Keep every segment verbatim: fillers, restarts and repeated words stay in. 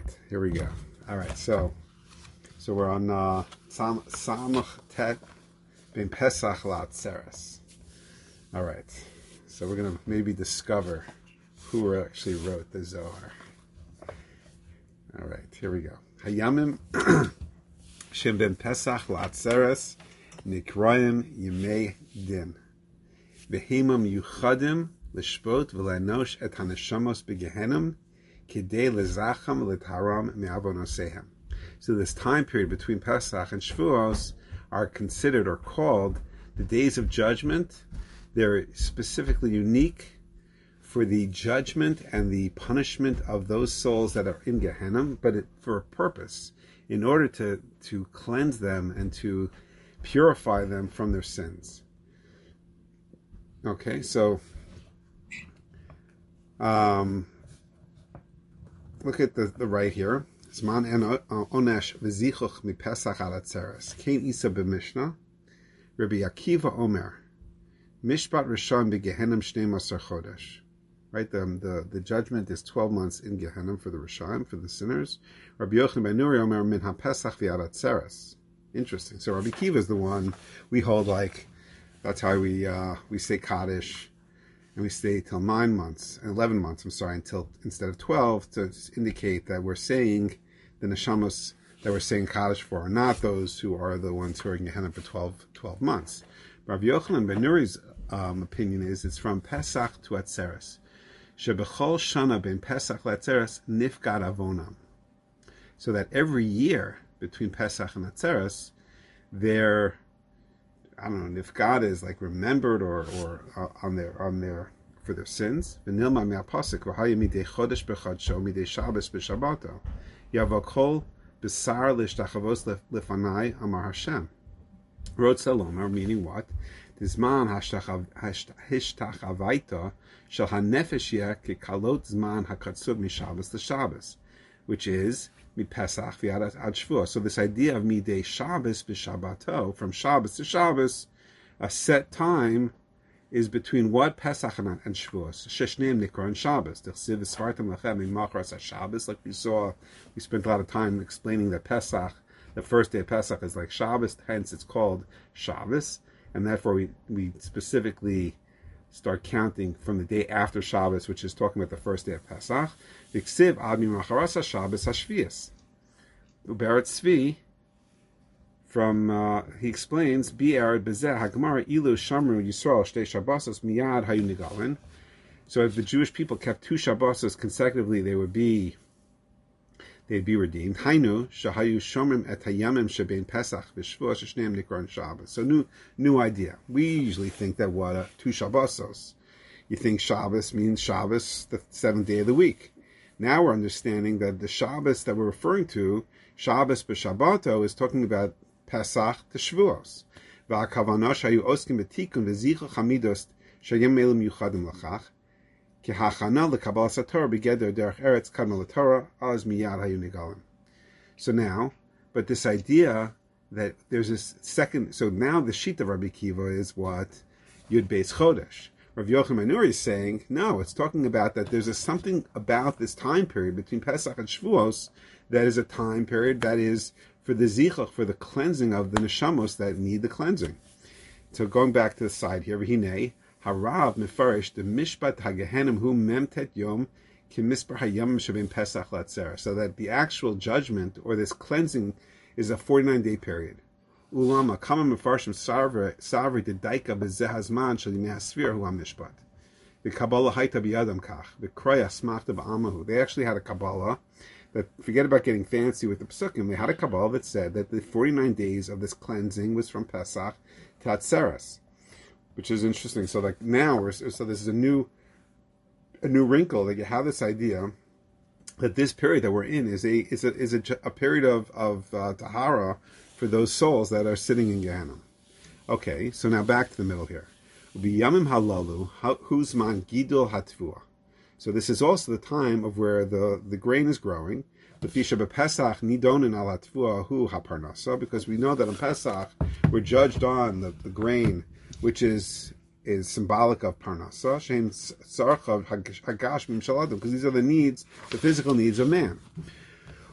here we go. All right, so so we're on uh, Samach Tet Ben Pesach Latzeres. All right, so we're gonna maybe discover who actually wrote the Zohar. All right, here we go. Hayamim Shem Ben Pesach Latzeres Nikrayim Yemei Din Behimam Yuchadim Lishpot V'Lenosh Et Haneshamos Begehenim Kidei Lezacham Litaram Me'avonosehem. So this time period between Pesach and Shavuos are considered or called the days of judgment. They're specifically unique for the judgment and the punishment of those souls that are in Gehenna, but it, for a purpose, in order to, to cleanse them and to purify them from their sins. Okay, so um, look at the, the right here. Zman en onesh v'zichuch mi Pesach al atzeres. Kein isa b'mishnah. Rabbi Akiva Omer. Mishpat Rishon b'Gehenim shnei masar chodesh. Right, the, the the judgment is twelve months in Gehenna for the Rishon, for the sinners. Rabbi Yochanan ben Nuri Omer min ha-Pesach v'ad atzeres. Interesting. So Rabbi Akiva is the one we hold like, that's how we uh, we say Kaddish, and we stay till nine months, eleven months, I'm sorry, until instead of twelve, to indicate that we're saying the Neshamos that we're saying Kaddish for are not those who are the ones who are in Gehenna for twelve, twelve months. Rabbi Yochanan ben Nuri's um, opinion is it's from Pesach to Atzeres. Shebechol shana ben Pesach Atzeres nifgad avonam. So that every year between Pesach and Atzeres, they're, I don't know, nifgad is like remembered or or uh, on their on their for their sins. V'nilma me'apasik v'haya midei chodesh b'chadsho midei Shabbos b'Shabbato yavakol b'sar l'shtachavos lefanai amar Hashem. Rod Salomar, meaning what? Zman hishtachavaita shel hanefesh yeh kekalot zman hakatzub mishabbos to Shabbos, which is mi Pesach v'ad ad Shavuos. So this idea of midei Shabbos b'Shabbato, from Shabbos to Shabbos, a set time is between what? Pesach and Shavuos. Sheshneim nikra and Shabbos. T'chsiv v'svartem lachem imachras Shabbos. Like we saw, we spent a lot of time explaining that Pesach, the first day of Pesach, is like Shabbos, hence it's called Shabbos, and therefore we, we specifically start counting from the day after Shabbos, which is talking about the first day of Pesach. V'ksiv ad mimacharas Shabbos hashvias. Uberet Tzvi, from, uh, he explains, Bi'er bezeh hagmar ilu shamru Yisrael shtei Shabbosos miyad hayu nigalin. So if the Jewish people kept two Shabbosos consecutively, they would be they'd be redeemed. Hainu shahayu shomrim et hayamim shebein Pesach v'Shavuos shneim nikron Shabbos. So new new idea. We usually think that what uh, two Shabbosos. You think Shabbos means Shabbos, the seventh day of the week. Now we're understanding that the Shabbos that we're referring to, Shabbos b'Shabbato, is talking about Pesach to Shavuos. V'akavana shayu oskim betikun v'zichach hamidos shayim melim yuchadim lachach. So now, but this idea that there's this second, so now the sheet of Rabbi Akiva is what? Yud Beis Chodesh. Rav Yochanan ben Nuri is saying, no, it's talking about that there's a, something about this time period between Pesach and Shavuos that is a time period that is for the zichach, for the cleansing of the neshamos that need the cleansing. So going back to the side here, V'hinei, Harav mefarish the mishpat hagehenim hu memtet yom kemispar hayam shabim Pesach latzer. So that the actual judgment or this cleansing is a forty-nine day period. Ulama kama mefarshim savri savri de daika bezehazman shalim yasvir hu mishpat. The Kabbalah haita biyadam kach. The kroya smachta ba'amahu. They actually had a Kabbalah that, forget about getting fancy with the Pesukim, they had a Kabbalah that said that the forty-nine days of this cleansing was from Pesach to Atzeres. Which is interesting. So, like now, we're, so this is a new, a new wrinkle that you have this idea that this period that we're in is a is a is a, a period of of uh, tahara for those souls that are sitting in Gehenna. Okay, so now back to the middle here. B'yamim halalu huzman gidul hatvua. So this is also the time of where the the grain is growing. L'fisha b'Pesach nidonin al hatvua hu haparnasa, because we know that on Pesach we're judged on the, the grain, which is is symbolic of parnasa, shem sarchav hagash mimshaladam, because these are the needs, the physical needs of man.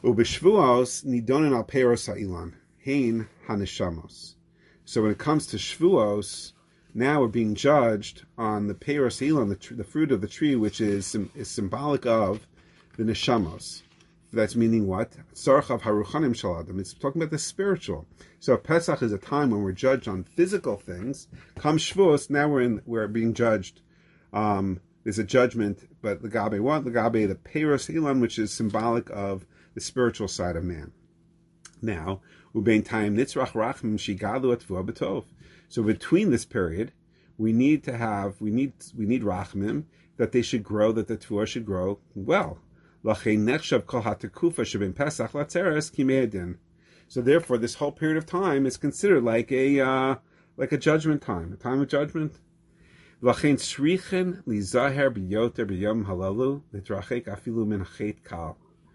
Ubishvuos nidonin al peiros ha'ilan, hein haneshamos. So when it comes to Shvuos, now we're being judged on the peiros ha'ilan, the, tr- the fruit of the tree, which is, is symbolic of the neshamos. That's meaning what? Tzarech of haruchanim shel adam. It's talking about the spiritual. So Pesach is a time when we're judged on physical things. Come Shvuos, now we're in, we're being judged. Um, there's a judgment, but Lagabe what? Lagabe the peiros ha'ilan, which is symbolic of the spiritual side of man. Now, ubein time nitzrach rachmim shigalu atvua b'tov. So between this period, we need to have we need we need rachmim that they should grow, that the tvua should grow well. Lachein nechshav kol hatekufa shebin pesach latzeres kimeidin. So therefore, this whole period of time is considered like a uh, like a judgment time, a time of judgment. Lachein shrichen lizaher biyoter biyom halalu litrachek afilu min chet kal.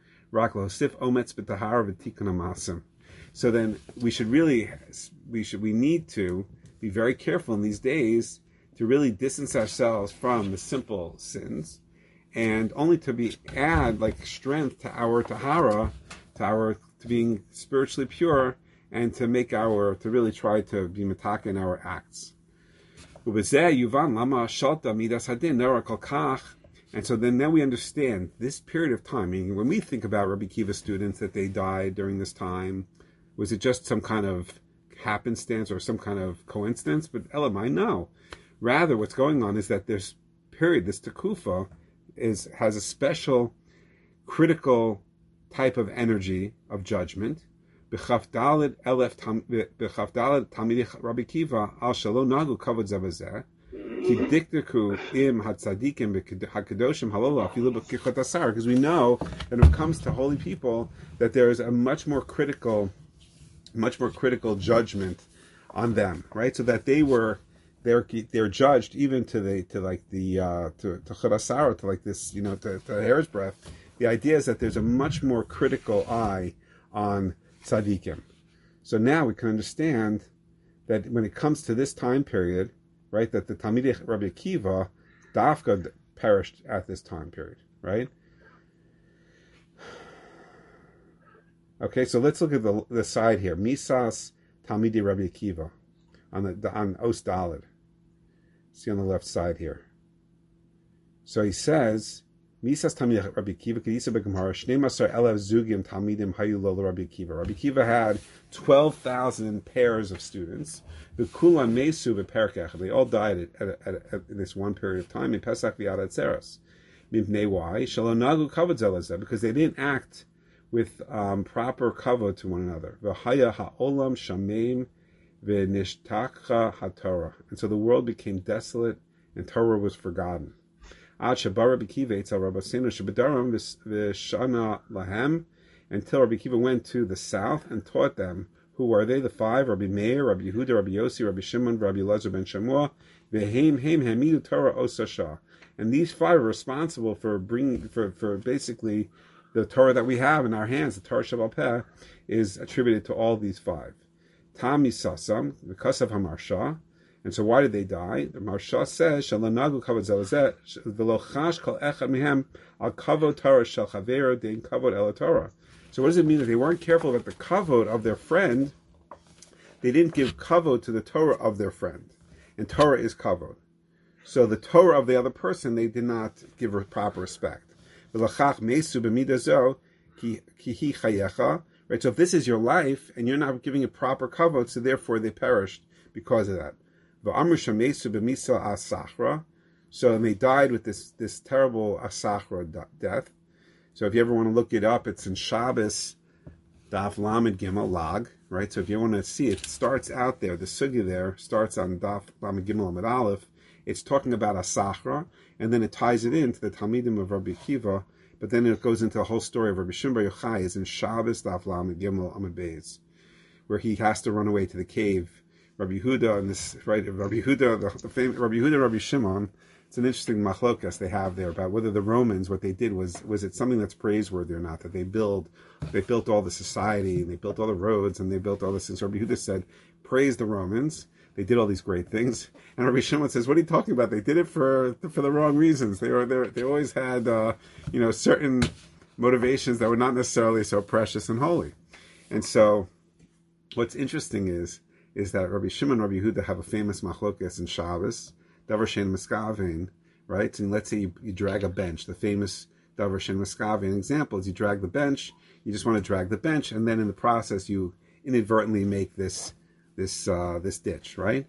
So then we should really, we should, we need to be very careful in these days to really distance ourselves from the simple sins, and only to be add like strength to our tahara, to our to being spiritually pure, and to make our to really try to be mataka in our acts. And so then now we understand this period of time, meaning when we think about Rabbi Kiva students that they died during this time, was it just some kind of happenstance or some kind of coincidence? But Elamai, no. Rather, what's going on is that this period, this Tekufa, is has a special critical type of energy of judgment. B'chaf daled elef tamidei Rabbi Kiva al shelo nagu kavod zavazeh. Because we know that when it comes to holy people, that there is a much more critical, much more critical judgment on them, right? So that they were, they're they're judged even to the to like the uh, to to chadasar, to like this, you know, to, to a hair's breadth. The idea is that there's a much more critical eye on tzaddikim. So now we can understand that when it comes to this time period, right, that the Talmidei Rabbi Akiva, Dafka, perished at this time period, right? Okay, so let's look at the the side here. Misas Talmidei Rabbi Akiva on the on Os Daled. See on the left side here. So he says, Misas Talmidei Rabbi Akiva Kedisa Begemara Shnei Masar Elev Zugim Talmidim Hayu Lo Rabbi Akiva. Rabbi Akiva had twelve thousand pairs of students. The Kulan Mesu Beperkech. They all died at, at, at, at in this one period of time in Pesach V'Yad Atzeres. Mipnei why? Shalonagu Kavod Zelazeh, because they didn't act with um, proper kavod to one another. V'Haya Ha'olam Shameim V'Nishtakcha HaTorah. And so the world became desolate and Torah was forgotten. Ad Shabar Rabbi Kiva Eitzel Rabbeinu Shebedaram V'Shana Lahem, until Rabbi Kiva went to the south and taught them. Who are they? The five: Rabbi Meir, Rabbi Yehuda, Rabbi Yossi, Rabbi Shimon, Rabbi Elazar ben Shamua, Veheim Heim Hamidu Torah Osasha. And these five are responsible for bringing, for, for basically the Torah that we have in our hands. The Torah Shabbat Peh is attributed to all these five. Tam Yisasam, because of Hamarsha. And so why did they die? The Marsha says, Shalanagu kavod zelazeh, v'lochash kol echad mihem al kavod Torah shel chavero dein kavod el Torah. So what does it mean that they weren't careful about the kavod of their friend? They didn't give kavod to the Torah of their friend. And Torah is kavod. So the Torah of the other person, they did not give her proper respect. Right, so if this is your life, and you're not giving it proper kavod, so therefore they perished because of that. So they died with this, this terrible asachra death. So if you ever want to look it up, it's in Shabbos, Daf Lamed Gimel Lag, right? So if you want to see it, it starts out there, the sugya there starts on Daf Lamed Gimel Lamed Aleph. It's talking about Asachra, and then it ties it into the Talmidim of Rabbi Akiva, but then it goes into the whole story of Rabbi Shimon Bar Yochai is in Shabbos Daf Lamed Gimel Amud Beis, where he has to run away to the cave. Rabbi Yehuda and this, right? Rabbi Yehuda, the, the famous Rabbi Yehuda, Rabbi Shimon. It's an interesting machlokas they have there about whether the Romans, what they did was, was it something that's praiseworthy or not, that they build, they built all the society, and they built all the roads, and they built all this. And so Rabbi Yehuda said, praise the Romans, they did all these great things. And Rabbi Shimon says, what are you talking about? They did it for for the wrong reasons. They were they, they always had, uh, you know, certain motivations that were not necessarily so precious and holy. And so, what's interesting is is that Rabbi Shimon and Rabbi Yehuda have a famous machlokes in Shabbos, davar shein miskavein, right? And let's say you, you drag a bench, the famous davar shein miskavein example is you drag the bench, you just want to drag the bench, and then in the process you inadvertently make this this uh, this ditch, right?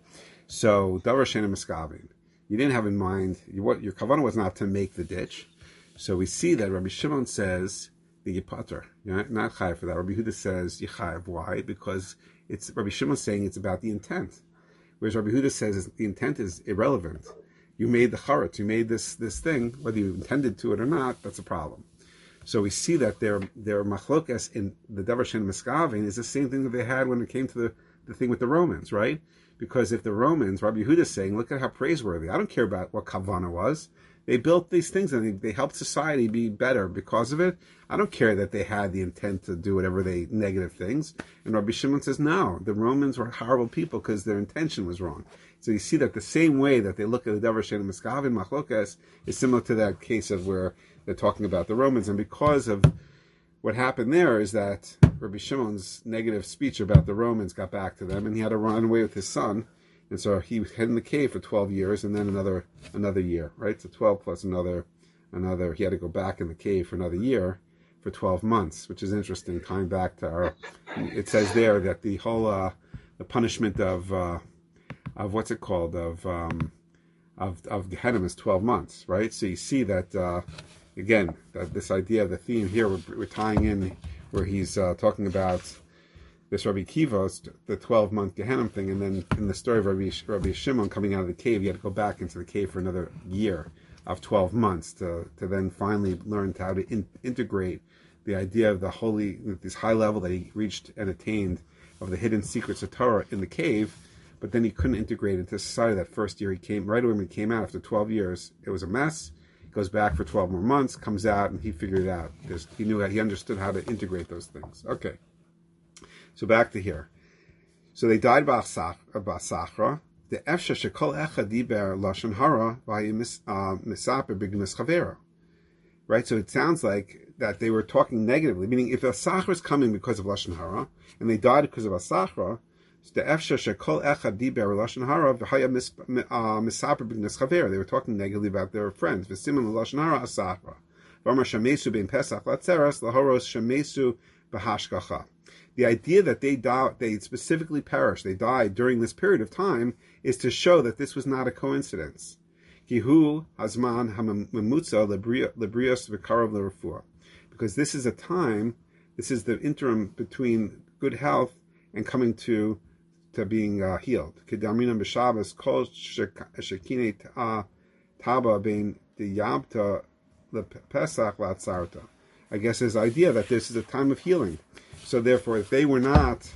So davar shein miskavein. You didn't have in mind, you, what your kavanah was not to make the ditch. So we see that Rabbi Shimon says the yipater, you're not, not chayav for that. Rabbi Yehuda says yichayav. Why? Because it's Rabbi Shimon saying it's about the intent, whereas Rabbi Yehuda says the intent is irrelevant. You made the charetz, you made this this thing, whether you intended to it or not, that's a problem. So we see that their their machlokes in the davar shein miskavein is the same thing that they had when it came to the, the thing with the Romans, right? Because if the Romans, Rabbi Yehuda is saying, look at how praiseworthy. I don't care about what kavanah was. They built these things and they, they helped society be better because of it. I don't care that they had the intent to do whatever they negative things. And Rabbi Shimon says, no, the Romans were horrible people because their intention was wrong. So you see that the same way that they look at the davar shein miskavein machlokes is similar to that case of where they're talking about the Romans. And because of what happened there is that Rabbi Shimon's negative speech about the Romans got back to them, and he had to run away with his son, and so he hid in the cave for twelve years, and then another another year, right? So twelve plus another another. He had to go back in the cave for another year, for twelve months, which is interesting. Coming back to our, it says there that the whole uh, the punishment of uh, of what's it called of um, of of Gehenna is twelve months, right? So you see that. Uh, Again, that this idea of the theme here, we're, we're tying in where he's uh, talking about this Rabbi Kiva, the twelve-month Gehenna thing, and then in the story of Rabbi, Rabbi Shimon coming out of the cave, he had to go back into the cave for another year of twelve months to, to then finally learn how to in, integrate the idea of the holy, this high level that he reached and attained of the hidden secrets of Torah in the cave, but then he couldn't integrate into society that first year he came, right away when he came out after twelve years, it was a mess. Goes back for twelve more months, comes out, and he figured it out. There's, he knew, he understood how to integrate those things. Okay. So back to here. So they died by Sachra. The efsha shekol echad diber lashon hara v'hayisaper b'gnas chavera. Right. So it sounds like that they were talking negatively, meaning if a Sachra is coming because of lashon hara and they died because of a Sachra, the efsha shekol echad diber lashon hara v'hayisaper b'gnas chavera. They were talking negatively about their friends. V'siman lashon hara asachra. V'amar shamesu bein pesach latzeres lahoros shamesu b'hashgacha. The idea that they died, they specifically perished, they died during this period of time, is to show that this was not a coincidence. Kihu hazman hamemutza lebrios v'karav l'refuah, because this is a time, this is the interim between good health and coming to to being uh, healed. Kedamina b'Shabbos kol shekine taba bein diyabta lepesach latzarta. I guess his idea that this is a time of healing. So therefore, if they were not,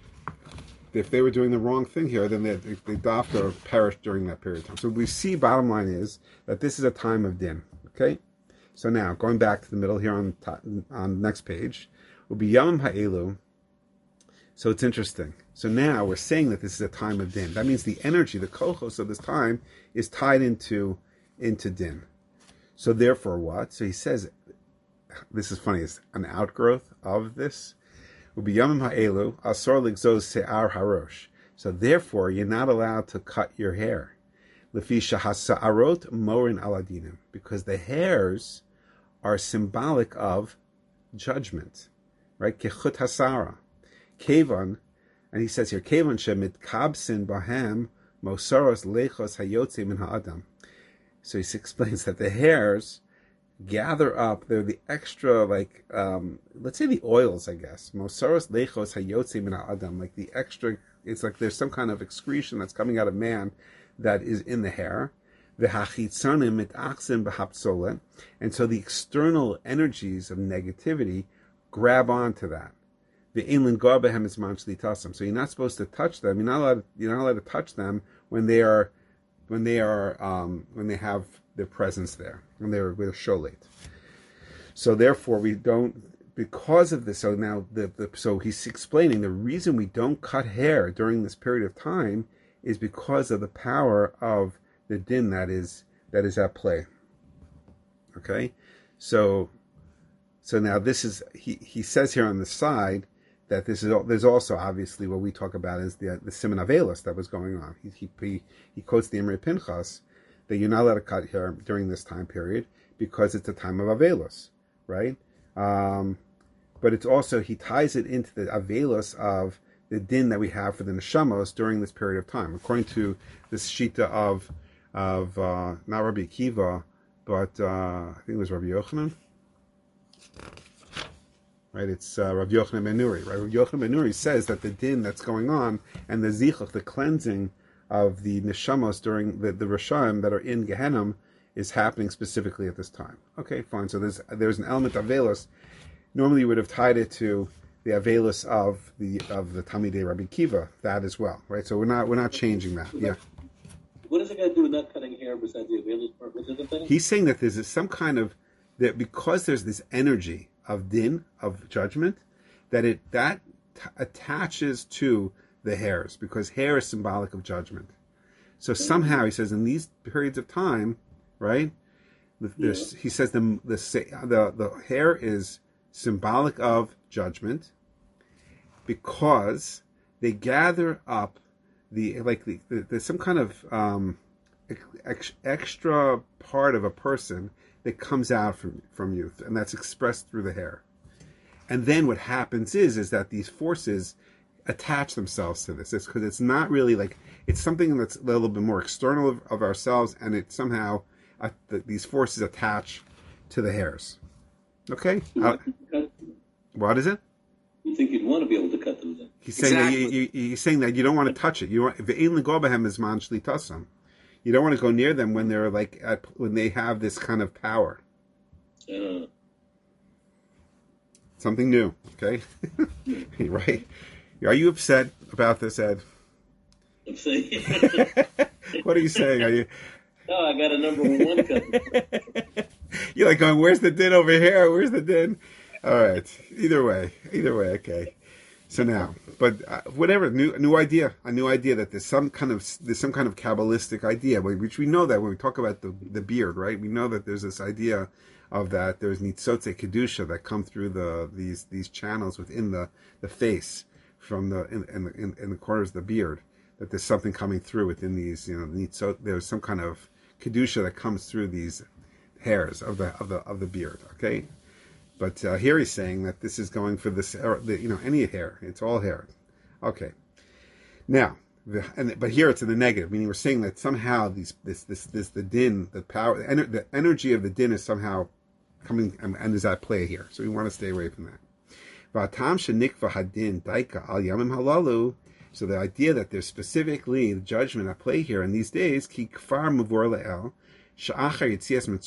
if they were doing the wrong thing here, then they they have to perish during that period of time. So we see, bottom line is that this is a time of din. Okay. So now going back to the middle here on on the next page, will be yom ha'elu. So it's interesting. So now we're saying that this is a time of din. That means the energy, the kochos of this time, is tied into into din. So therefore, what? So he says, this is funny. It's an outgrowth of this. Ubiyamim ha'elu asor ligzos se'ar harosh. So therefore, you're not allowed to cut your hair. Lefi shahasa'arot morin aladinim, because the hairs are symbolic of judgment, right? Kechut hasara, kevan, and he says here kevan shemit kabsin bahem mosaros lechos hayotze min ha'adam. So he explains that the hairs gather up, they're the extra, like, um, let's say the oils, I guess. Mosaros lechos hayotze min ha'adam, like the extra, it's like there's some kind of excretion that's coming out of man that is in the hair. V'hachitzonim mitachzim b'haptzolet, and so the external energies of negativity grab onto that. V'einlin gar behem is manchli tasam. So you're not supposed to touch them. You're not allowed. You're not allowed to touch them when they are, when they are, um, when they have their presence there, when they're with sholet. So therefore, we don't, because of this. So now, the, the so he's explaining the reason we don't cut hair during this period of time is because of the power of the din that is that is at play. Okay, so So now this is, he, he says here on the side that this is, there's also obviously what we talk about is the the Siman Avelis that was going on. He, he, he, he quotes the Imre Pinchas that you're not allowed to cut here during this time period because it's a time of Avelis, right? Um, but it's also, he ties it into the Avelis of the din that we have for the neshamos during this period of time. According to this shita of, of uh, not Rabbi Akiva, but uh, I think it was Rabbi Yochanan. Right, it's uh, Rav Yochanan ben Nuri. Right, Rav Yochanan ben Nuri says that the din that's going on and the zichach, the cleansing of the neshamos during the the Rishayim that are in Gehenna is happening specifically at this time. Okay, fine. So there's there's an element of Avelis. Normally you would have tied it to the Avelis of the of the Talmidei Rabbi Kiva, that as well. Right, so we're not we're not changing that. Yeah. What does it got to do with not cutting hair besides the Avelis part? What's the other thing? He's saying that there's some kind of that because there's this energy of din, of judgment, that it that t- attaches to the hairs, because hair is symbolic of judgment. So somehow he says in these periods of time, right? Yeah. He says the, the the the hair is symbolic of judgment because they gather up the like the, the there's some kind of um, ex, extra part of a person that comes out from, from youth, and that's expressed through the hair. And then what happens is is that these forces attach themselves to this. It's because it's not really like, it's something that's a little bit more external of, of ourselves, and it somehow, uh, the, these forces attach to the hairs. Okay? Uh, what is it? You think you'd want to be able to cut them then? He's saying, exactly. that you, you, he's saying that you don't want to touch it. You want, You don't want to go near them when they're like at, when they have this kind of power. Uh, Something new, okay? Right? Are you upset about this, Ed? I'm saying. What are you saying? Are you? No, I got a number one cut. You're like going, "Where's the din over here? Where's the din?" All right. Either way, either way, okay. So now, but uh, whatever, new new idea, a new idea that there's some kind of there's some kind of Kabbalistic idea, which we know that when we talk about the the beard, right? We know that there's this idea of that there's nitzotze kedusha that come through the these these channels within the, the face from the in, in the in, in the corners of the beard, that there's something coming through within these, you know, nitzot, there's some kind of kedusha that comes through these hairs of the of the of the beard, okay? But uh, here he's saying that this is going for this, you know, any hair. It's all hair. Okay. Now, the, and but here it's in the negative, meaning we're saying that somehow these this this this the din, the power, the, ener, the energy of the din is somehow coming and, and is at play here. So we want to stay away from that. V'atam shenikva hadin daika al yamim halalu. So the idea that there's specifically the judgment at play here in these days, ki kfar mavor le'el. Because what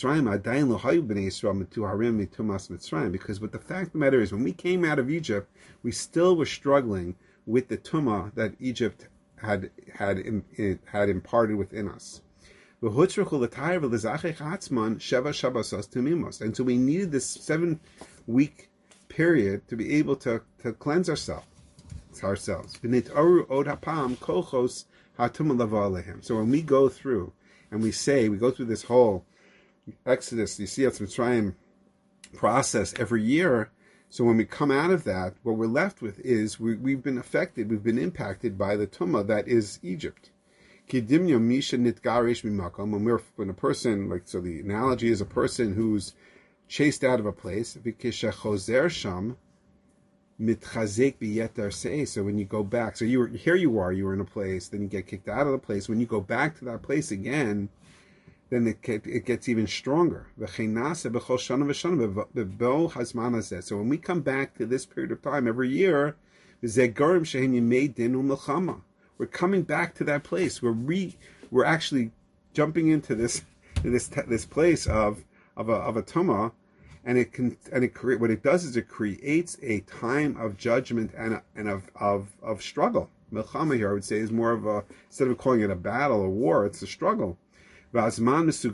the fact of the matter is, when we came out of Egypt, we still were struggling with the tumah that Egypt had had had imparted within us. And so we needed this seven week period to be able to, to cleanse ourselves. ourselves. So when we go through and we say, we go through this whole Exodus, the Yetziat Mitzrayim process every year. So when we come out of that, what we're left with is we, we've been affected, we've been impacted by the tumah that is Egypt. When we're when a person, like, so the analogy is a person who's chased out of a place. So when you go back, so you were here, you are, you were in a place, then you get kicked out of the place. When you go back to that place again, then it, it gets even stronger. So when we come back to this period of time every year, we're coming back to that place. We're re, we're actually jumping into this this this place of of a of a tumah. And it can, and it create what it does is it creates a time of judgment and and of of of struggle. Milchama here, I would say, is more of a, instead of calling it a battle or war, it's a struggle. And so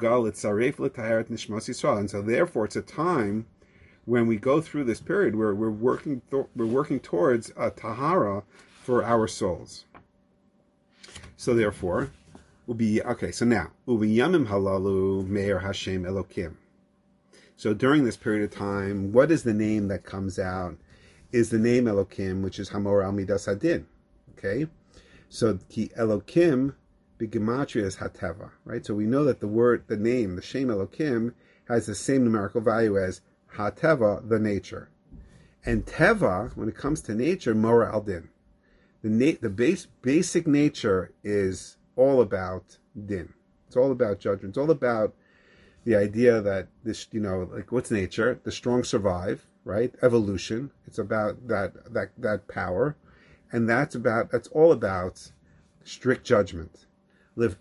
therefore, it's a time when we go through this period where we're working th- we're working towards a tahara for our souls. So therefore, we'll be okay. So now, uvi yamim halalu meir Hashem Elokim. So during this period of time, what is the name that comes out? Is the name Elokim, which is Hamor al Midas Hadin. Okay? So ki Elokim b'gematria is Hateva, right? So we know that the word, the name, the Shem Elokim, has the same numerical value as Hateva, the nature. And Teva, when it comes to nature, Mora al Din. The, na- the base, basic nature is all about Din. It's all about judgment. It's all about the idea that this, you know, like what's nature? The strong survive, right? Evolution. It's about that that that power, and that's about that's all about strict judgment. Because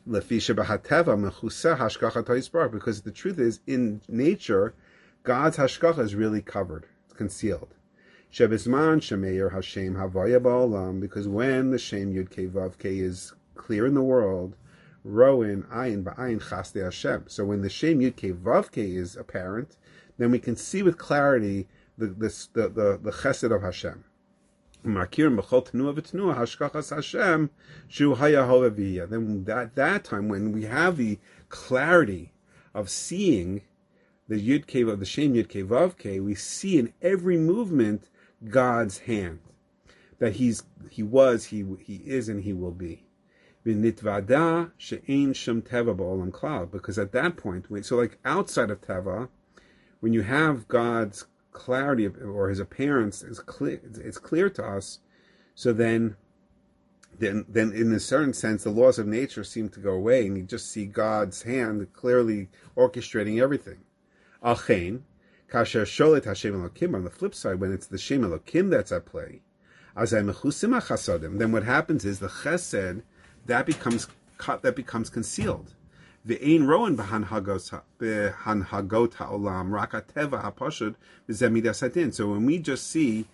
the truth is, in nature, God's hashgacha is really covered, it's concealed. Because when the Shem Yud Kei Vav Kei is clear in the world, Roin Ayin Ba'ayin Chaste Hashem. So when the Shem Yud Kei Vav Kei is apparent, then we can see with clarity the the the, the, the chesed of Hashem. Then that that time when we have the clarity of seeing the Yud Kei of the Shem Yud Kei Vav Kei, we see in every movement God's hand, that He's He was, He He is, and He will be. Because at that point, so like outside of Teva, when you have God's clarity or His appearance is clear, it's clear to us. So then, then, then, in a certain sense, the laws of nature seem to go away, and you just see God's hand clearly orchestrating everything. Achein, kasher sholet Hashem Elokim. On the flip side, when it's the Shem Elokim that's at play, then what happens is the Chesed that becomes that becomes concealed. Ve'ein roen b'hanhagot ha'olam rak hateva ha'pashut v'zeh midas hadin. So when we just see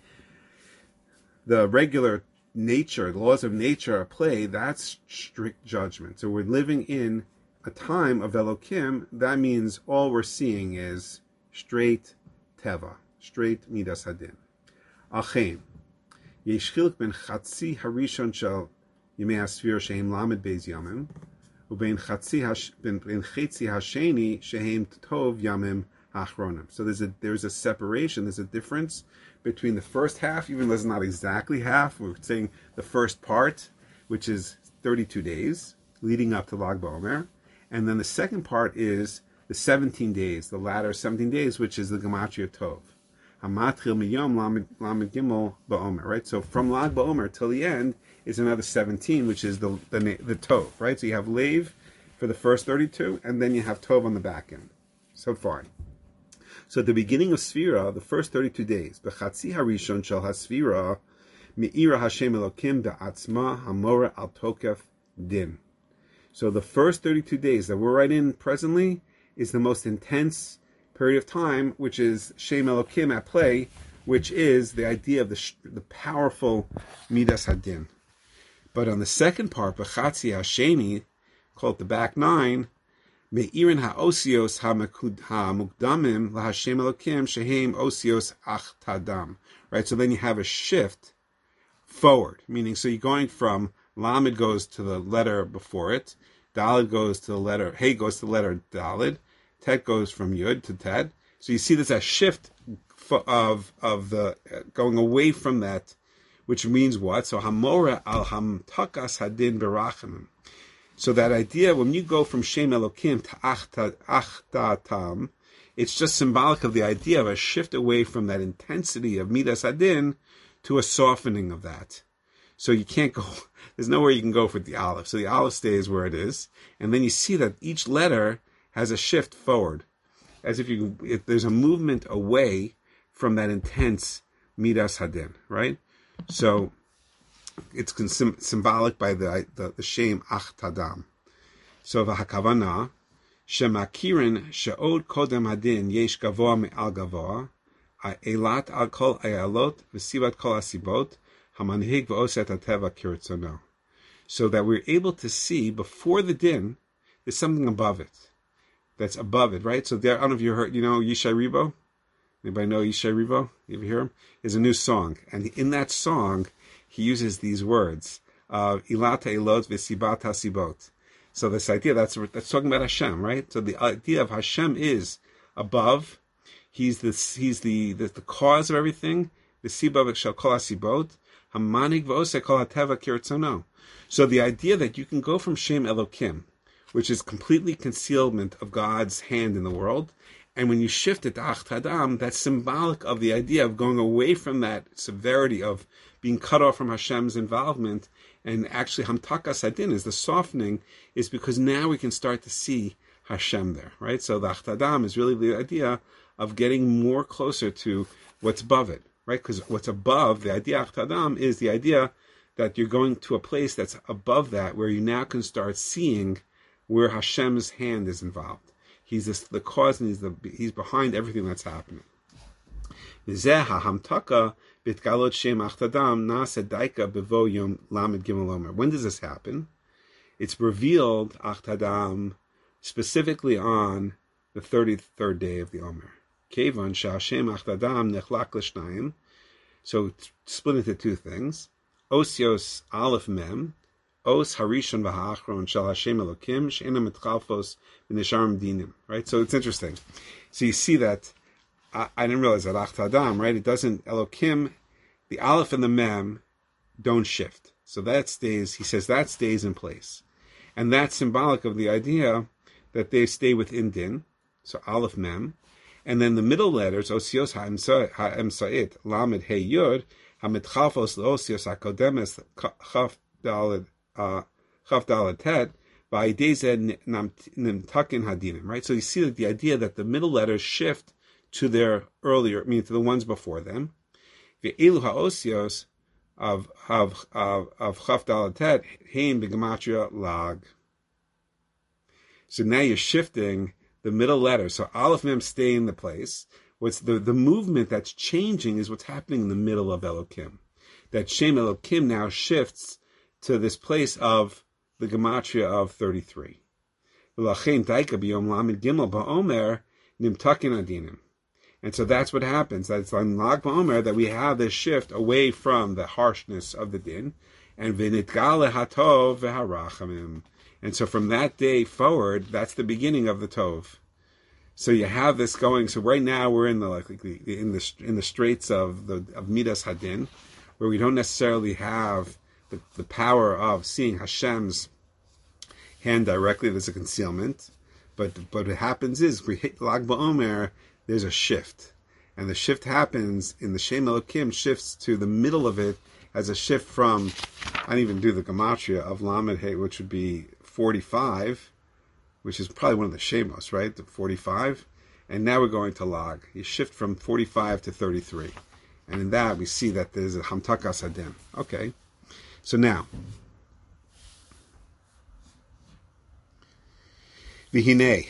the regular nature, the laws of nature at play, that's strict judgment. So we're living in a time of Elokim. That means all we're seeing is straight teva, straight midas hadin. Achein yesh chiluk ben chatzi harishon shel yemei hasfira shehem lamed beis yamim, ubein chatzi ben chetzi hasheni shehem tov yamim hachronim. So there's a there's a separation. There's a difference between the first half, even though it's not exactly half. We're saying the first part, which is thirty-two days leading up to Lag BaOmer, and then the second part is the seventeen days, the latter seventeen days, which is the Gematria Tov. Hamatril miyom lamed gimel ba'omer, right? So from Lag BaOmer till the end is another seventeen, which is the, the the Tov, right? So you have Lev for the first thirty-two, and then you have Tov on the back end. So far. So at the beginning of Sfira, the first thirty-two days, B'chatzi harishon shel hasfira, me'ira Hashem Elokim ba'atzma hamora al tokef din. So the first thirty-two days that we're right in presently is the most intense period of time, which is Shem Elokim at play, which is the idea of the the powerful Midas Hadin. But on the second part, B'chatzi hasheni, called the back nine, Me'irin ha'osios ha'mukdamim lahashem Elokim shehem osios ach tadam. Right, so then you have a shift forward, meaning so you're going from Lamed goes to the letter before it, Daled goes to the letter, Hey goes to the letter Daled, Tet goes from Yud to Tet. So you see there's a shift of of the uh, going away from that, which means what? So Hamora al Hamtakas Hadin Berachamim. So that idea, when you go from Shem Elokim to Achtatam, it's just symbolic of the idea of a shift away from that intensity of Midas Hadin to a softening of that. So you can't go, there's nowhere you can go for the Aleph. So the Aleph stays where it is. And then you see that each letter has a shift forward. As if you, if there's a movement away from that intense Midas Hadin, right? So it's sim- symbolic by the the, the Shem Ach Tadam. So v'hakavana shemakirin she'od kodem hadin yesh gavoa me'al gavoa elat al kol ayalot v'sivat kol asibot hamanhig v'oset hateva kiritzono. So that we're able to see before the din, there's something above it. That's above it, right? So there, I don't know if you heard, you know Yishai Ribo? Anybody know Yishai Ribo? You ever hear him? There's a new song, and in that song, he uses these words of Ilata Elot V'Sibat HaSibot. So this idea, that's that's talking about Hashem, right? So the idea of Hashem is above, He's the he's the the, the cause of everything. The siba shel kol hasibot, hamanig v'oseh kol hateva kiritzono. So the idea that you can go from Shem Elokim, which is completely concealment of God's hand in the world, and when you shift it to Ach Tadam, that's symbolic of the idea of going away from that severity of being cut off from Hashem's involvement, and actually Hamtakas Hadin is the softening, is because now we can start to see Hashem there, right? So the Ach Tadam is really the idea of getting more closer to what's above it, right? Because what's above, the idea Ach Tadam is the idea that you're going to a place that's above that, where you now can start seeing where Hashem's hand is involved. He's this, the cause, and he's the he's behind everything that's happening. When does this happen? It's revealed Ach Tadam specifically on the thirty-third day of the Omer. Kevan she'Hashem Ach Tadam nechlak l'shnayim. So it's split into two things. Osios Aleph Mem, Os Harishon v'Ha'achron Shel Hashem Elokim She'ena Mitchalfos V'Nisharim Dinim. Right, so it's interesting. So you see that I, I didn't realize that Ach Tadam, right? It doesn't Elokim, the Aleph and the Mem don't shift. So that stays. He says that stays in place, and that's symbolic of the idea that they stay within Din. So Aleph Mem, and then the middle letters Osios Ha'em Sa'it Lamed Hey Yud. Hamitchafos leosios hakodemes chaf daled chaf daled tet by dezed nimtakin hadinim. Right, so you see that the idea that the middle letters shift to their earlier, I mean to the ones before them. Ve'elu haosios of of of of chaf daled tet hein begematria lag. So now you're shifting the middle letters. So Aleph Mem stay in the place. What's the, the movement that's changing is what's happening in the middle of Elokim. That Shem Elokim now shifts to this place of the gematria of thirty-three. And so that's what happens. That's on Lag BaOmer that we have this shift away from the harshness of the din, and v'nitgale hatov v'harachamim. And so from that day forward, that's the beginning of the tov. So you have this going. So right now we're in the like the, in the in the straits of the of Midas Hadin, where we don't necessarily have the, the power of seeing Hashem's hand directly. There's a concealment, but but what happens is we hit Lag BaOmer. There's a shift, and the shift happens in the Shem Elokim shifts to the middle of it as a shift from I didn't even do the gematria of Lamed Hey, which would be forty-five. Which is probably one of the Shemos, right? The forty-five. And now we're going to Lag. You shift from forty-five to thirty-three. And in that, we see that there's a Hamtakas Hadin. Okay. So now. V'hinei.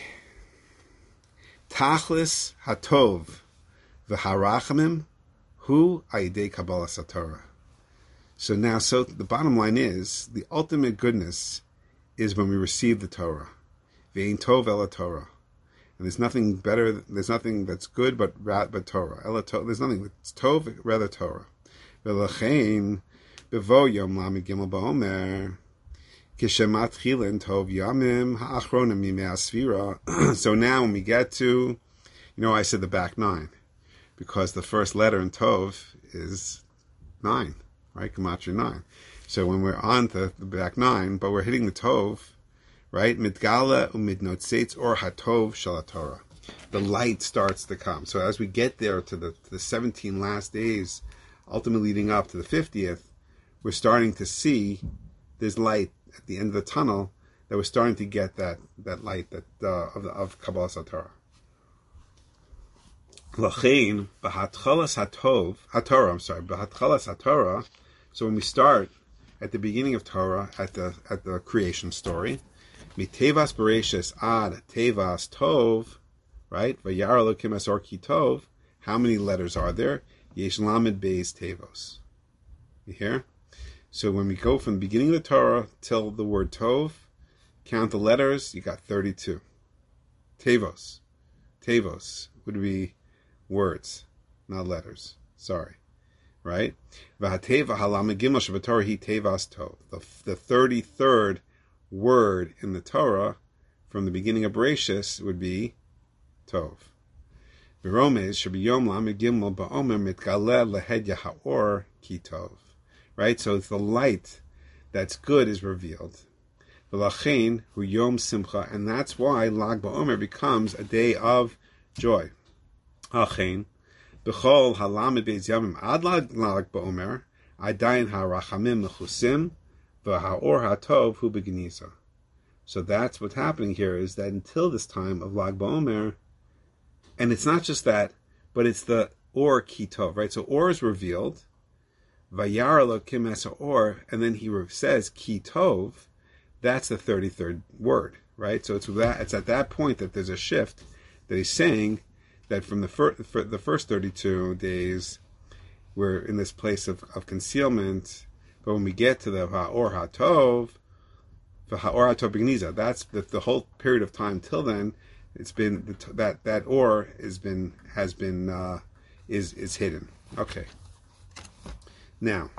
Tachlis hatov v'harachamim hu aidei Kabbalas HaTorah. So now, so the bottom line is, the ultimate goodness is when we receive the Torah. Ve'in tov ela Torah, and there's nothing better. There's nothing that's good but but Torah. Ela Torah. There's nothing that's tov rather Torah. V'lachein bevo yom lamid gimel ba'omer kishemat chilin tov yamim ha'achronim mimei asvira. So now when we get to, you know, I said the back nine because the first letter in tov is nine, right? Gematria nine. So when we're on the, the back nine, but we're hitting the tov. Right, mitgala umidnotzeitz or hatov shel Torah. The light starts to come. So as we get there to the to the seventeen last days, ultimately leading up to the fiftieth, we're starting to see this light at the end of the tunnel. That we're starting to get that that light that uh, of of Kabbalas HaTorah. Lachein b'hatchalas hatov haTorah. I'm sorry, b'hatchalas haTorah. So when we start at the beginning of Torah, at the at the creation story. Mitevas Bereshis ad Tevas Tov, right? Vayar Elokim Asor Ki Tov. How many letters are there? Yesh Lamed Beis Tevos. You hear? So when we go from the beginning of the Torah till the word Tov, count the letters, you got thirty-two. Tevos. Tevos would be words, not letters. Sorry. Right? V'hateva halamed gimel shebetorah hi Tevas Tov. The thirty-third word in the Torah from the beginning of Bereshis would be Tov. V'romez shebiyom lamed gimel ba'omer mitgaleh lehedya ha'or kitov. Right? So it's the light that's good is revealed. V'lachein hu yom simcha, and that's why Lag BaOmer becomes a day of joy. Achein, b'chol halamed beis yamim ad Lag BaOmer, adayin ha'rachamim mechusim, v'ha'or ha'tov hu b'geniza. So that's what's happening here, is that until this time of Lag BaOmer, and it's not just that, but it's the or kitov, right? So or is revealed, vayar Elokim es or, and then he says kitov. That's the thirty-third word, right? So it's that it's at that point that there's a shift that he's saying that from the first for the first thirty-two days we're in this place of, of concealment, but when we get to the ha'or ha'tov, the ha'or ha'tov b'gniza, that's the, the whole period of time till then. It's been the, that that or has been has been uh, is is hidden. Okay. Now.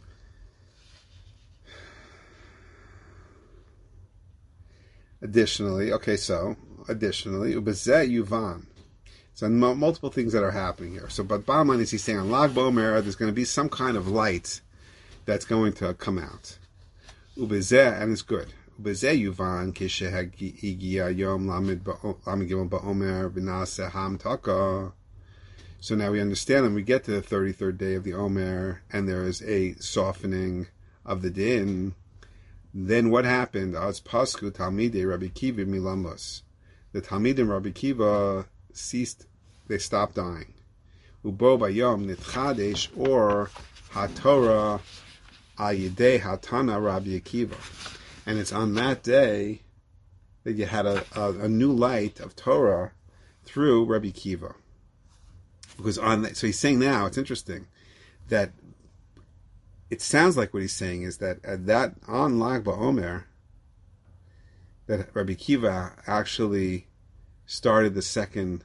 Additionally, okay, so additionally, ubezeh yuvan. So multiple things that are happening here. So, but bottom line is he's saying on Lag BaOmer there's going to be some kind of light that's going to come out. Ubezeh, and it's good. Ubezeh yuvan kishehagiya yom lamed gimel ba'omer v'naseh ham taka. So now we understand, and we get to the thirty-third day of the Omer, and there is a softening of the din. Then what happened? Az pasku talmidei Rabbi Kiva milamos. The talmidim Rabbi Kiva ceased; they stopped dying. Ubo bayom nitchadesh or haTorah al yidei hatana Rabbi Akiva, and it's on that day that you had a, a, a new light of Torah through Rabbi Kiva. Because on that, so he's saying now, it's interesting that. It sounds like what he's saying is that at that on Lag BaOmer, that Rabbi Kiva actually started the second,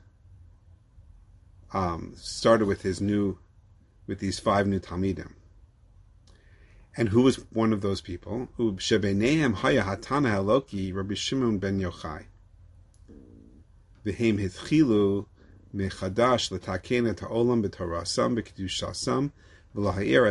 um, started with his new, with these five new Talmidim. And who was one of those people? Shebenehem haya hatana haloki Rabbi Shimon ben Yochai. V'hem hitchilu mechadash l'taken et ha'olam b'torasam b'kedushasam. And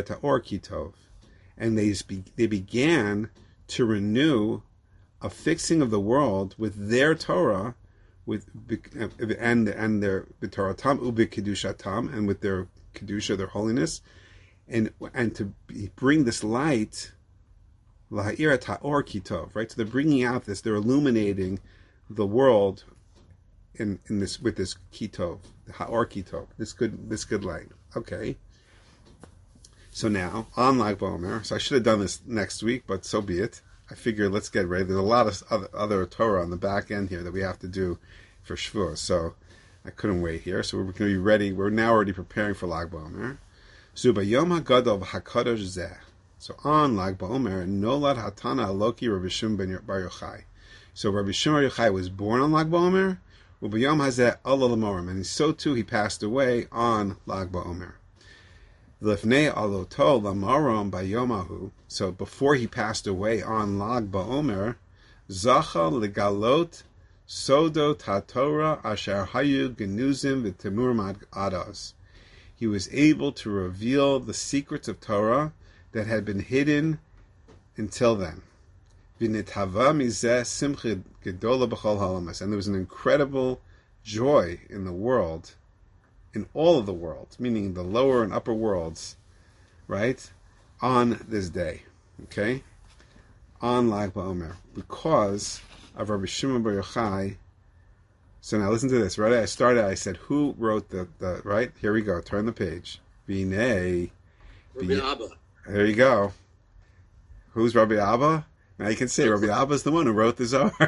they they began to renew a fixing of the world with their Torah, with and and their Torah-tam u'b'kedushatam, and with their kedusha, their holiness, and and to bring this light, laha'ir ta'or kitov, right? So they're bringing out this, they're illuminating the world in in this with this kitov, the ha'or kitov, this good this good light. Okay. So now, on Lag BaOmer, so I should have done this next week, but so be it. I figure let's get ready. There's a lot of other, other Torah on the back end here that we have to do for Shavuos, so I couldn't wait here. So we're going to be ready. We're now already preparing for Lag BaOmer. Zuba Yom HaGadol v'HaKadosh Zeh. So on Lag BaOmer, Nolad Hatana Haloki Rabbi Shimon ben Bar Yochai. So Rabbi Shimon Bar Yochai was born on Lag BaOmer, U'B'Yom Hazeh Allah L'Morim, and so too he passed away on Lag BaOmer. Lifnei aloto lamarom bayomahu. So before he passed away on Lag BaOmer, zacha legalot sodo tatora asher hayu genuzim v'temur adas. He was able to reveal the secrets of Torah that had been hidden until then. V'nitava mizeh simcha gedola b'chol halamas, and there was an incredible joy in the world. In all of the world, meaning the lower and upper worlds, right, on this day, okay, on Lag BaOmer, because of Rabbi Shimon Bar Yochai. So now listen to this, right? I started, I said, who wrote the, the right? Here we go, turn the page. Binei. Rabbi Abba. There you go. Who's Rabbi Abba? Now you can say Rabbi Abba is the one who wrote the Zohar.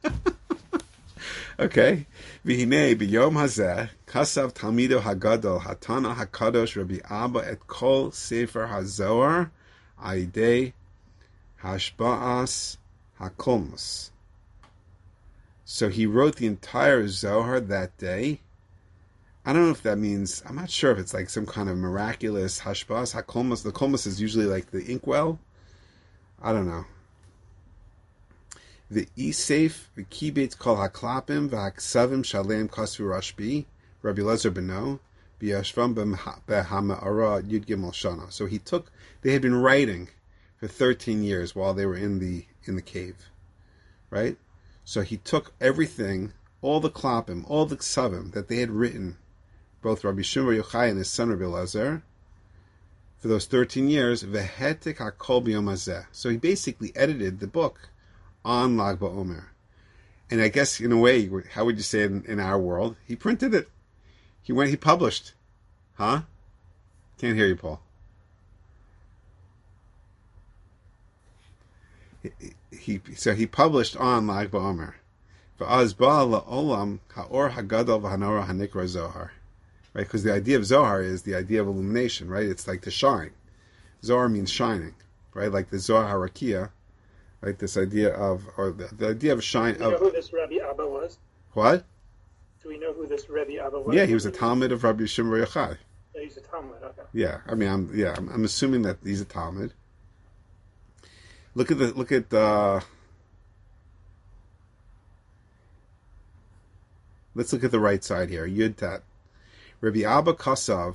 Okay. V'hinei b'yom hazeh kasav talmido hagadol hatana hakadosh Rabbi Abba et kol sefer hazohar aidei hashba'as hakolmos. So he wrote the entire Zohar that day. I don't know if that means, I'm not sure if it's like some kind of miraculous hashba'as hakolmos. The kolmos is usually like the inkwell. I don't know. The Isef, the Kibetz Kol HaKlapim, V'Haksavim Shalem Kasu Rashbi, Rabbi Lezer Beno, B'yashvam B'hama'ara Yud Gimel Shana. So he took, they had been writing for thirteen years while they were in the in the cave, right? So he took everything, all the klapim, all the ksavim that they had written, both Rabbi Shimon Bar Yochai and his son Rabbi Lezer, for those thirteen years, Vehetik HaKol B'Yom Hazeh. So he basically edited the book on Lag BaOmer. And I guess, in a way, how would you say it in, in our world? He printed it. He went, he published. Huh? Can't hear you, Paul. He, he so he published on Lag BaOmer. V'az ba'a la'olam ha'or ha'gadol v'hanora ha'nikra Zohar. Right? Because the idea of Zohar is the idea of illumination, right? It's like to shine. Zohar means shining, right? Like the Zohar HaRakia. Right, this idea of, or the, the idea of shine. Do we know who this Rabbi Abba was? What? Do we know who this Rabbi Abba was? Yeah, he was a Talmud of Rabbi Shimon Bar Yochai. Yeah, he's a Talmud. Okay. Yeah, I mean, I'm yeah, I'm, I'm assuming that he's a Talmud. Look at the look at uh let's look at the right side here. Yud Tat. Rabbi Abba Kasav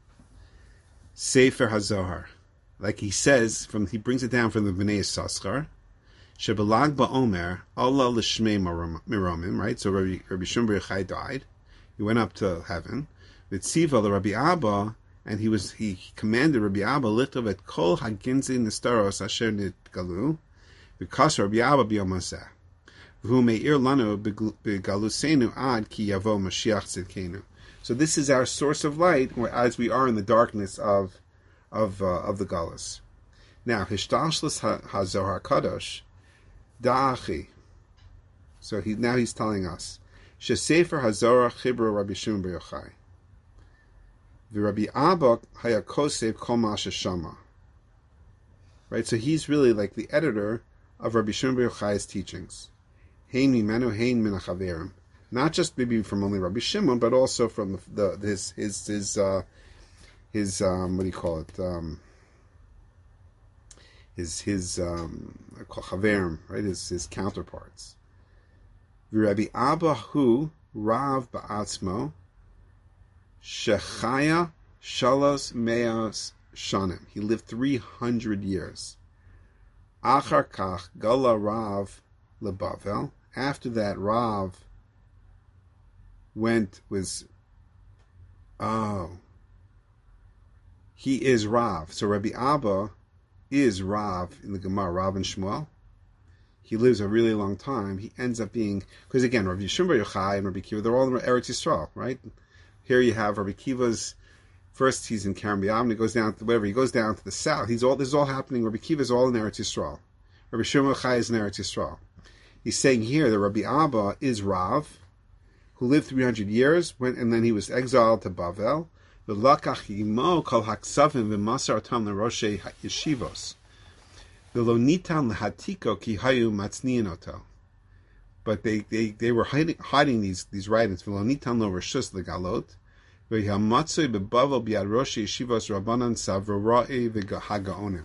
Sefer HaZohar. Like he says, from he brings it down from the Bnei Yissaschar. Shebelag BaOmer, Allah l'shmei miromim, right? So Rabbi, Rabbi Shimon Bar Yochai died. He went up to heaven. V'tziva Rabbi Abba, and he was he commanded Rabbi Abba lichtov et kol haginzi nestaros asher nitgalu, because Rabbi Abba b'yom hazeh. V'hu me'ir lanu b'galusenu ad ki yavo Mashiach tzidkenu. So this is our source of light, as we are in the darkness of of uh, of the galus. Now, hishtashlis hazohar kadosh. Da'achi. So he now he's telling us, Shesefer Hazorah Chibra Rabbi Shimon Bar Yochai. Rabbi Abba Hayakosev Kol Ma Sheshama. Right, so he's really like the editor of Rabbi Shimon Bar Yochai's teachings. Hein mimenu hein min hachaverim. Not just maybe from only Rabbi Shimon, but also from the, the his his his uh, his um, what do you call it? Um, his his um chaverim, right? His his counterparts. Rabbi Abba hu Rav Ba'atzmo Shechaya Shalos Meos Shanim. He lived three hundred years. Achar Kach Gala Rav LeBavel. After that, Rav went was oh he is Rav. So Rabbi Abba is Rav in the Gemara, Rav and Shmuel. He lives a really long time. He ends up being, because again, Rabbi Shimon Bar Yochai and Rabbi Kiva, they're all in Eretz Yisrael, right? Here you have Rabbi Kiva's, first he's in Kerem B'Yam, he goes down to whatever, he goes down to the south. He's all, this is all happening, Rabbi Kiva is all in Eretz Yisrael. Rabbi Shimon Bar Yochai is in Eretz Yisrael. He's saying here that Rabbi Abba is Rav, who lived three hundred years, went, and then he was exiled to Bavel. V'lakach yimo kol haksavim v'masar tam l'roshei yeshivos. V'lo nitan l'hatiko ki hayu matzniin oto. But they, they, they were hiding, hiding these these writings. V'lo nitan lo reshus l'galot. V'yamatzoi bebavel b'yad roshei yeshivos rabbanan savroi v'hagaonim.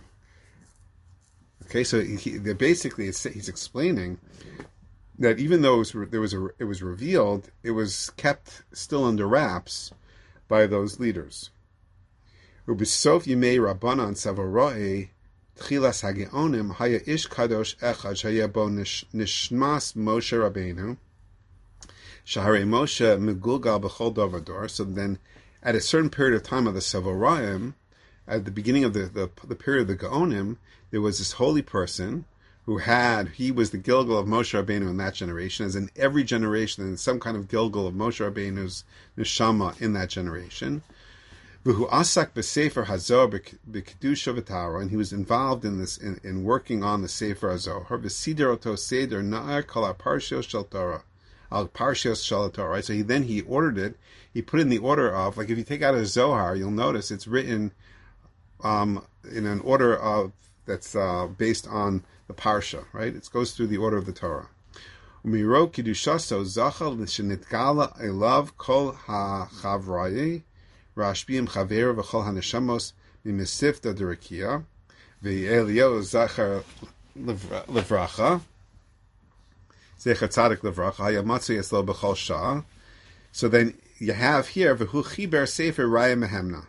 Okay, so he, basically it's, he's explaining that even though it was, there was a, it was revealed, it was kept still under wraps by those leaders. Ubisof yimei Rabbanan Savaroi Tchilas Hageonim Haya Ish Kadosh Echad Shaya Bo Nishmas Moshe Rabbeinu Shahare Moshe Megulgal B'chol Dovador. So then, at a certain period of time of the Savoraim, at the beginning of the, the the period of the Gaonim, there was this holy person who had, he was the Gilgal of Moshe Rabbeinu in that generation, as in every generation, in some kind of Gilgal of Moshe Rabbeinu's neshama in that generation. V'hu asak b'sefer hazor b'kedusha v'tara, and he was involved in this, in, in working on the Sefer HaZohar. V'sider oto seder na'ar kol ha-parshios shel Torah, al parshios shel Torah. Right? So he then he ordered it. He put in the order of, like if you take out a Zohar, you'll notice it's written um, in an order of that's uh, based on the parsha, right? It goes through the order of the Torah. Umiro kidushaso zachal l'shenitgala elav kol ha'chavrayei rashbim chaver v'chol haneshamos mimisifta derakia v'elio zachar levracha zecher tzadik levracha hayamatzu yeslo b'chol shah. So then you have here V'hu Chiber Sefer Raya Mehemna.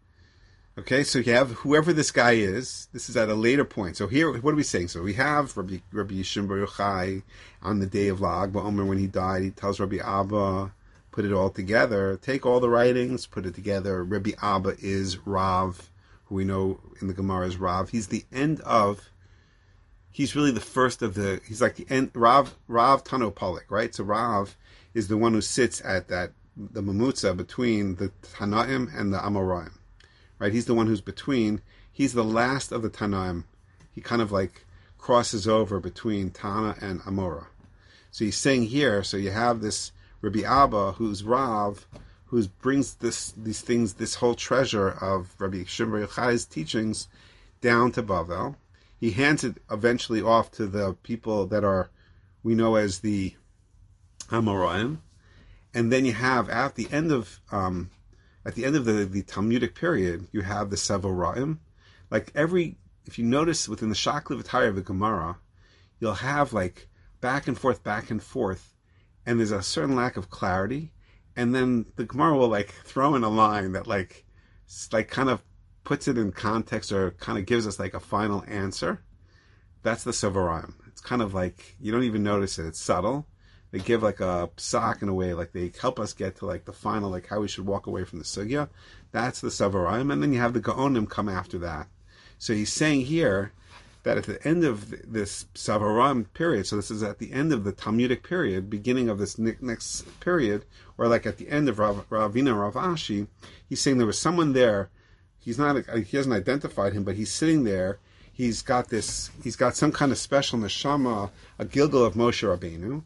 Okay, so you have whoever this guy is. This is at a later point. So here, what are we saying? So we have Rabbi Rabbi Yishim Bar Yochai on the day of Lag BaOmer when he died. He tells Rabbi Abba, put it all together. Take all the writings, put it together. Rabbi Abba is Rav, who we know in the Gemara is Rav. He's the end of. He's really the first of the. He's like the end. Rav Rav Tano Polik, right? So Rav is the one who sits at that the mamutza between the Tanaim and the Amoraim. Right, he's the one who's between. He's the last of the Tanaim. He kind of like crosses over between Tana and Amora. So he's saying here. So you have this Rabbi Abba, who's Rav, who brings this these things, this whole treasure of Rabbi Yishim Bar Yochai's teachings down to Bavel. He hands it eventually off to the people that are we know as the Amoraim, and then you have at the end of um, At the end of the, the Talmudic period, you have the Sevoraim. Like every, if you notice within the Shakli V'Tari of the Gemara, you'll have like back and forth, back and forth, and there's a certain lack of clarity. And then the Gemara will like throw in a line that like, like kind of puts it in context or kind of gives us like a final answer. That's the Sevoraim. It's kind of like, you don't even notice it. It's subtle. They give like a psak in a way, like they help us get to like the final, like how we should walk away from the sugya. That's the Sevoraim, and then you have the Gaonim come after that. So he's saying here that at the end of this Sevoraim period, so this is at the end of the Talmudic period, beginning of this next period, or like at the end of Rav, Ravina Rav Ashi, he's saying there was someone there. He's not, he hasn't identified him, but he's sitting there. He's got this, he's got some kind of special neshama, a Gilgal of Moshe Rabbeinu.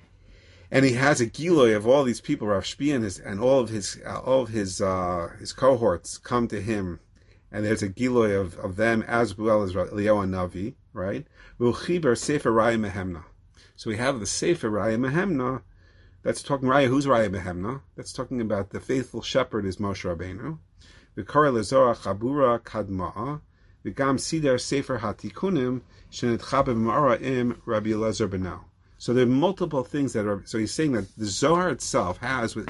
And he has a giloy of all these people, Rav Shpi and, his, and all of his uh, all of his uh, his cohorts come to him, and there's a giloy of, of them as well as Eliyahu Navi, right? V'uchiber Sefer Raya Mehemna. So we have the Sefer Raya Mehemna. That's talking Raya. Who's Raya Mehemna? That's talking about the faithful shepherd is Moshe Rabbeinu. V'kara lezorah chabura kadma'a. V'gam sider Sefer Hatikunim shenetcha b'ma'ara'im Rabbi Elazar Beno. So there are multiple things that are, so he's saying that the Zohar itself has, with